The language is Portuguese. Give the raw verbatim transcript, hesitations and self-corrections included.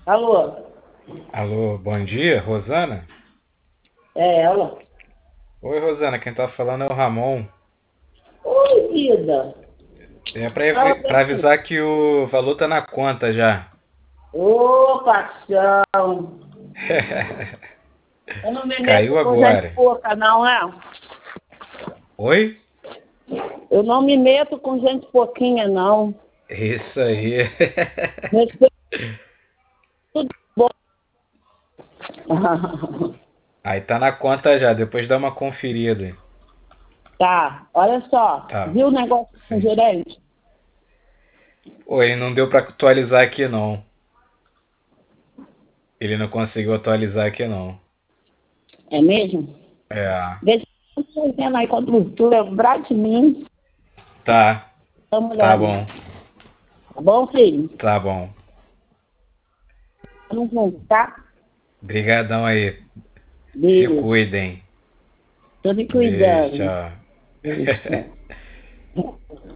Alô? Alô, bom dia, Rosana? É ela? Oi, Rosana, quem tá falando é o Ramon. Oi, vida. É pra, Fala avi- pra pra mim. avisar que o valor tá na conta já. Ô, paixão. Eu não me meto Caiu com gente agora. pouca, não, é? Oi? Eu não me meto com gente pouquinha, não. Isso aí. Respeito tudo bom. Aí tá na conta já, depois dá uma conferida. Tá, olha só. Tá, Viu o negócio com o sim. gerente? Oi, não deu pra atualizar aqui não. Ele não conseguiu atualizar aqui não. É mesmo? É, Vê se você vendo aí quando tu lembrar de mim, tá, dá uma tá olhada. bom, Tá bom, filho? tá bom. Tamo junto, tá? Brigadão aí. Se Beijo. cuidem. Tô me Beijo, cuidando. tchau. Beijo, tchau.